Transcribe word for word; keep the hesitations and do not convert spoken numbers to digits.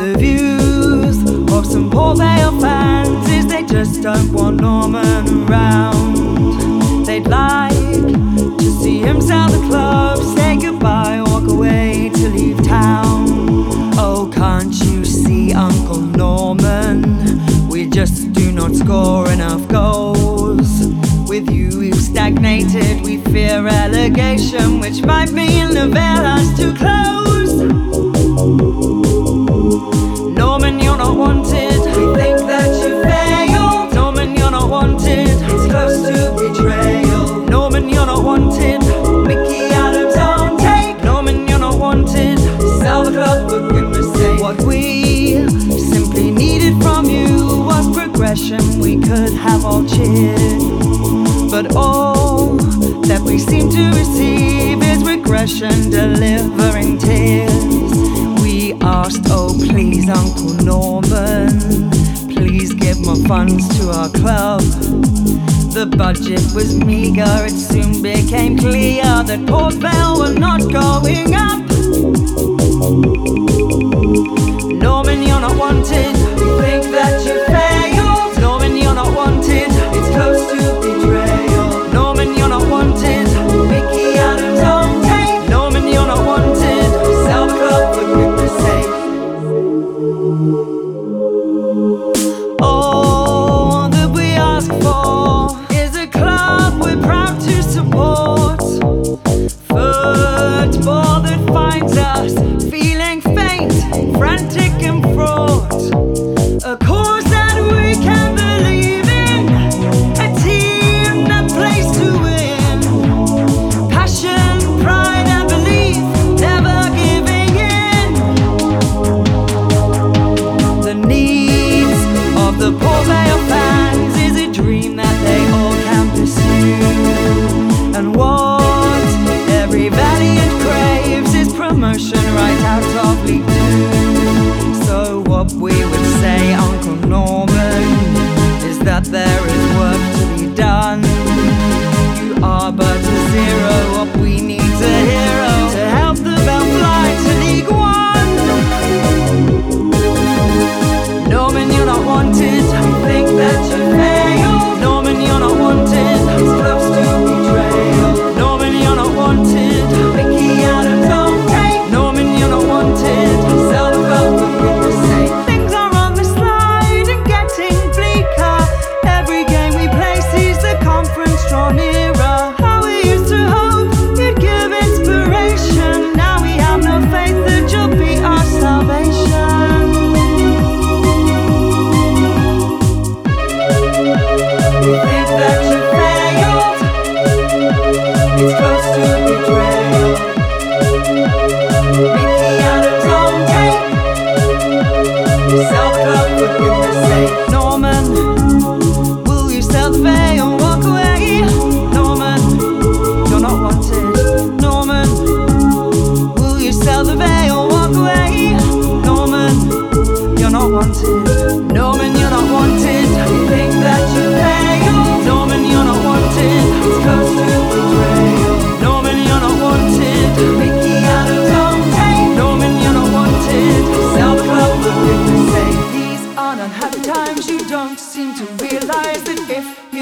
the views of some Port Vale fans is they just don't want Norman around. They'd like to see him sell the club, say goodbye, walk away to leave town. Oh, can't you see, Uncle Norman, we just do not score enough goals. With you we've stagnated, we fear relegation, which might mean the veil has to close. Norman, you're not wanted, we think that you failed. Norman, you're not wanted, it's close to betrayal. Norman, you're not wanted, Mickey Adams don't take. Norman, you're not wanted, sell the club for goodness sake. What we simply needed from you was progression, we could have all cheered. But all that we seem to receive is regression, delivering tears. We asked, oh please Uncle Norman, please give more funds to our club. The budget was meager, it soon became clear that Port Vale were not going up. Norman, you're not wanted, we think that you failed. Norman, you're not wanted, it's close to betrayal. Norman, you're not wanted, Mickey Adams don't take. Norman, you're not wanted, sell the club for goodness sake. All that we ask for is a club we're proud to support. Football that finds us feeling faint, frantic and fraught. A cause that we can believe in, a team that plays to win. Passion, pride and belief, never giving in. The needs of the Port Vale fans is a dream that they all can pursue. And what every valiant craves is promotion right out of League Two. So what we would say, Uncle Norman, is that there is work to be done. You are but a zero, what we need's a hero to help the Vale fly to League One. Norman, you're not wanted, we think that you failed. Norman, you're not wanted, it's close to betrayal. Norman, you're not wanted, Mickey Adams don't take. Norman, you're not wanted, sell the club for goodness sake. Things are on the slide and getting bleaker. Every game we play sees the conference draw nearer. How we used to hope you'd give inspiration, now we have no faith that you'll be our salvation. We think that you failed, it's close to betrayal. Mickey Adams don't take, sell the club for goodness sake. Norman, will you sell the Vale, walk away? Norman, you're not wanted. Norman, will you sell the Vale, walk away? Norman, you're not wanted. Norman, you're not wanted, we think that you failed. Norman, you're not wanted, it's close to betrayal. Norman, you're not wanted, Mickey Adams don't take. Norman, you're not wanted, sell the club for goodness sake. These are not happy times, you don't seem to realize that if